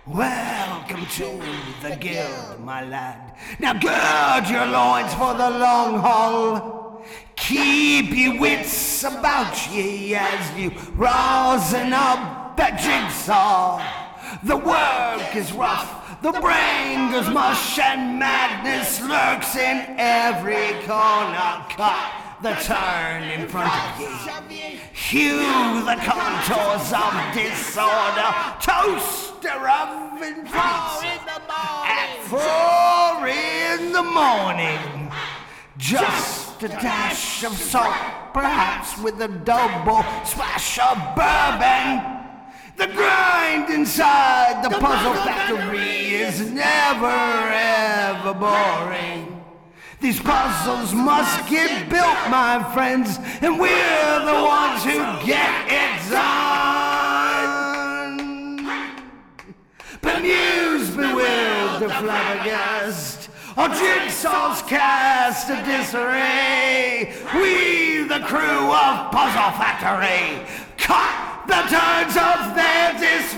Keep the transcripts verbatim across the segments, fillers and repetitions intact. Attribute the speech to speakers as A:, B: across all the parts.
A: Welcome to the guild, my lad. Now gird your loins for the long haul. Keep your wits about ye as you rosin up that jigsaw. The work is rough, the brain goes mush, and madness lurks in every corner. Cut the turn in front of ye. Hew the contours of disorder. Toaster oven pizza at four in the morning. Just a dash of salt, perhaps with a double splash of bourbon. The grind inside the puzzle factory is never ever boring. These puzzles must get built, my friends, and we're the ones who get it done. Bemused, bewildered, flabbergasted, our jigsaws cast a disarray. We, the crew of Puzzle Factory, cut the turns of their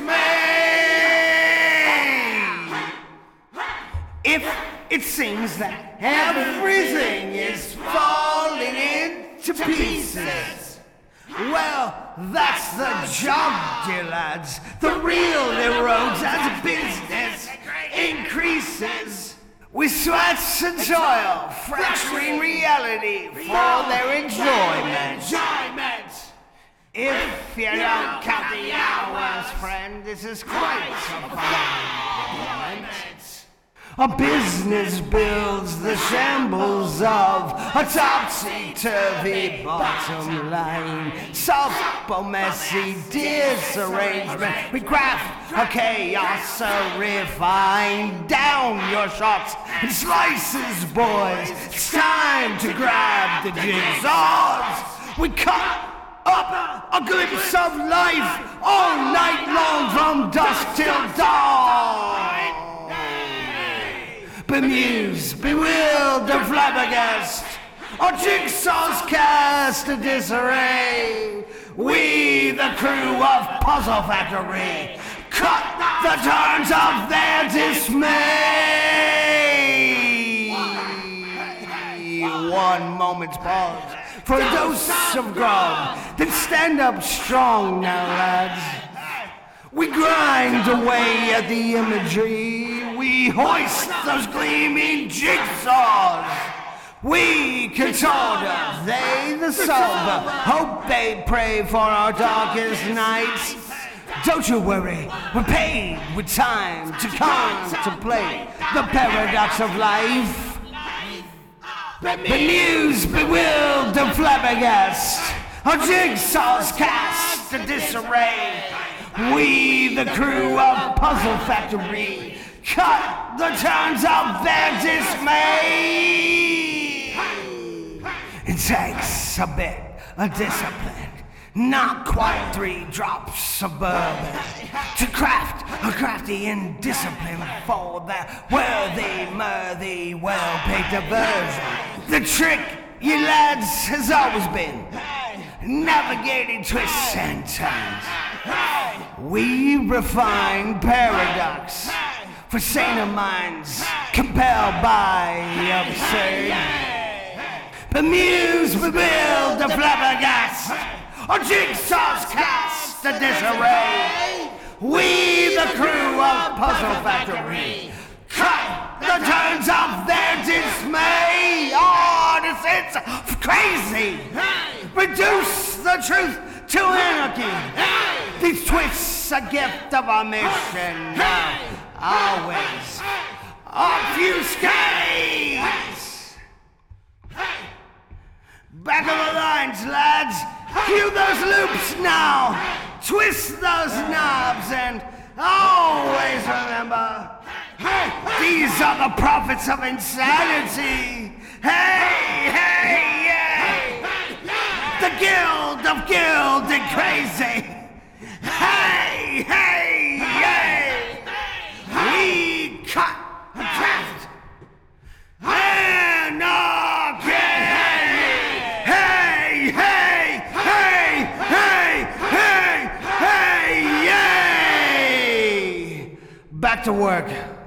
A: dismay. If it seems that everything is falling into pieces, well, that's the job, dear lads. The real erodes as business increases. With sweats and toil, fracturing reality for their enjoyment. enjoyment. If you don't count the hours, friend, this is quite a fine moment. A business builds the shambles of a topsy-turvy bottom line. Supple, messy disarrangement. We craft a chaos so refined. Down your shots and slices, boys. It's time to grab the jigsaws. We cut up a glimpse of life all night long from dusk till dawn. Bemused, bewildered, flabbergasted, our jigsaws cast a disarray. We, the crew of Puzzle Factory, cut the turns of their dismay. One moment's pause for a dose of grog, then stand up strong now, lads. We grind away at the imagery. We hoist those gleaming jigsaws. We contort them, they the solver. Hope they pray for our darkest nights. Don't you worry, we're paid with time to contemplate the paradox of life. Bemused, bewildered, flabbergasted, our jigsaws cast a disarray. We, the crew of Puzzle Factory, cut the turns of their dismay. It takes a bit of discipline, not quite three drops of bourbon, to craft a crafty indiscipline for that worthy, murthy, well-paid diversion. The trick, you lads, has always been navigating twists and turns. We refine paradox for saner minds compelled by the absurd. Bemused, bewildered, flabbergasted, our jigsaws cast a disarray. We, the crew of Puzzle Factory, cut the turns of their dismay. Oh, this is crazy. Reduce the truth to anarchy. These twists a gift of our mission. Now, always obfuscate. Back of the lines, lads. Cue those loops now. Twist those knobs and always remember, these are the prophets of insanity. Hey, hey, hey. The guild of gilded crazy. Hey, hey, hey. We cut and craft anarchy. Hey, hey, hey, hey, hey, hey, yay. Back to work.